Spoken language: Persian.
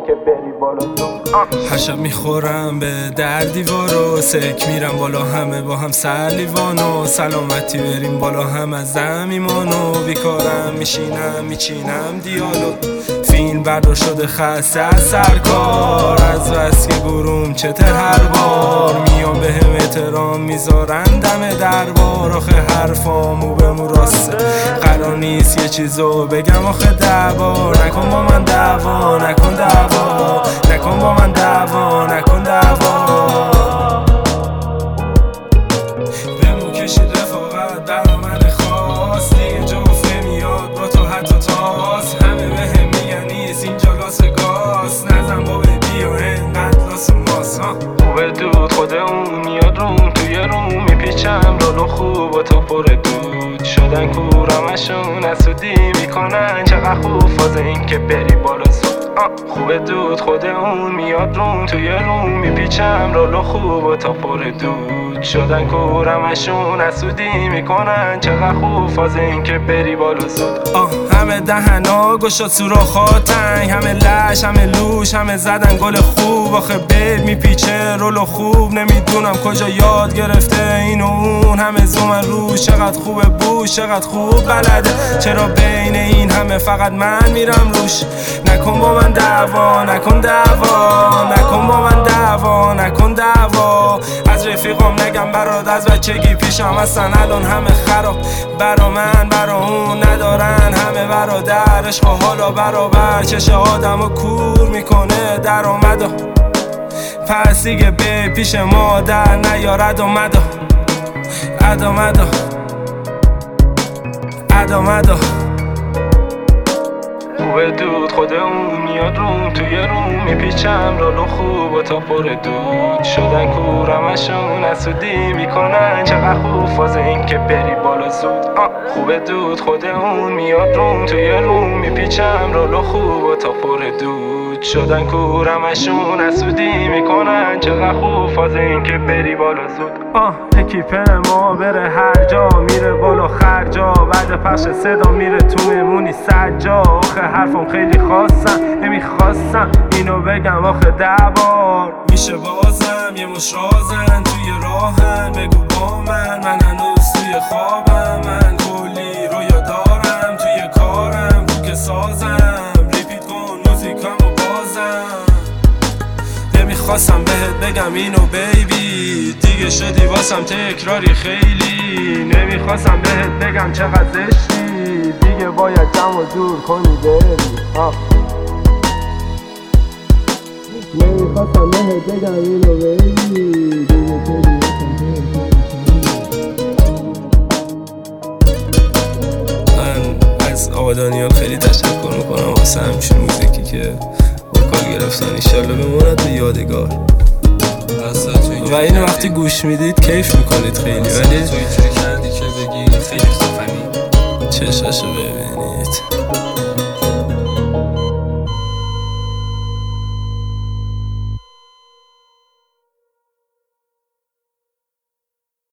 اینکه بری بالا زود. هر شب میخورم به در دیوارو، سک میرم بالا همه با هم سر لیوانو، سلامتی بریم بالا هم از زمیمانو، بیکارم میچینم دیالوگ، فیلم بردار شده خسته از سرکار، از بس که گروم چتر هر بار میام به هم احترام میذارن دم دربار، آخه حرفامو به مو راسته قرار نیست یه چیزو بگم آخه دعوا نکن با من، دعوا نکن، دعوا نکن با من، دعوا نکن، دعوا بمو کشید رفاقت برا من خاص، دیگه جفه میاد با تو حتی تاس، همه بهم میگن نیست اینجا لاس گاز، نزن با بیا انقدر لاس ماس. خوبه دود خود اون میاد روم توی روم میپیچم رالو خوب و تو پر دود شدن کورمشون اسودی میکنن، چقدر خوب فاز این که بری بالا زود. خوبه دود خود اون میاد روم توی روم میپیچم رالو خوب و تا پر دود شدن کورمشون اسودی میکنن، چقدر خوب فاز این که بری بالا زود. همه دهنا گشاد سوراخا تنگ، همه لش همه لوش همه زدن گل خوب، آخه بیب میپیچه رولو خوب نمیدونم کجا یاد گرفته این و اون، همه زومن روش چقدر خوبه بوش چقدر خوب بلده، چرا بین این همه فقط من میرم روش. نکن با من دعوا نکن، دعوا نکن با من، دعوا نکن، دعوا از رفیقام نگم برات از بچگی پیشم هستن الان همه خراب، برا من برا اون ندارن همه برادر، عشق و حالا برابر چشه آدمو کور میکنه درآمدا، پس دیگه به پیش مادر نیارد اومدا ادامدا ادامدا. خوبه دود خود اون میاد روم توی روم میپیچم رالو خوب و تا پر دود شدن کورمشون اسودی میکنن، چقدر خوب فاز این که بری بالا زود. خوبه دود خود اون میاد روم توی روم میپیچم رالو خوب و تا پر دود شدن کورمشون اسودی میکنن، چقدر خوب فاز این که بری بالا زود. اکیپ ما بره هر جا میره بالا خرجا، بعد پخش صدا میره تو میمونی سجا، آخه حرفم خیلی خواستم نمیخواستم اینو بگم آخه 10 بار میشه بازم یه مش رازن توی راهن، بگو با من هنوز توی خوابم، من کلی رویا دارم توی کارم تو که سازم، ریپیت کن موزیکامو بازم، نمیخواستم بهت بگم اینو بیبی دیگه شدی واسم تکراری خیلی، نمیخواستم بهت بگم چقدر زشتی دیگه باید جمع دور کنی بری. نمیخواستم بهت بگم اینو بیبی دیگه شدی من از آقا دانیال خیلی تشکر میکنم واسه همچین موزیکی که وکال گرفتن، ایشالله بماند به یادگار و اینو وقتی گوش میدید کیف میکنید خیلی، ولی تو اینجوری کردی که بگی خیلی خفنی چشاشو ببینید.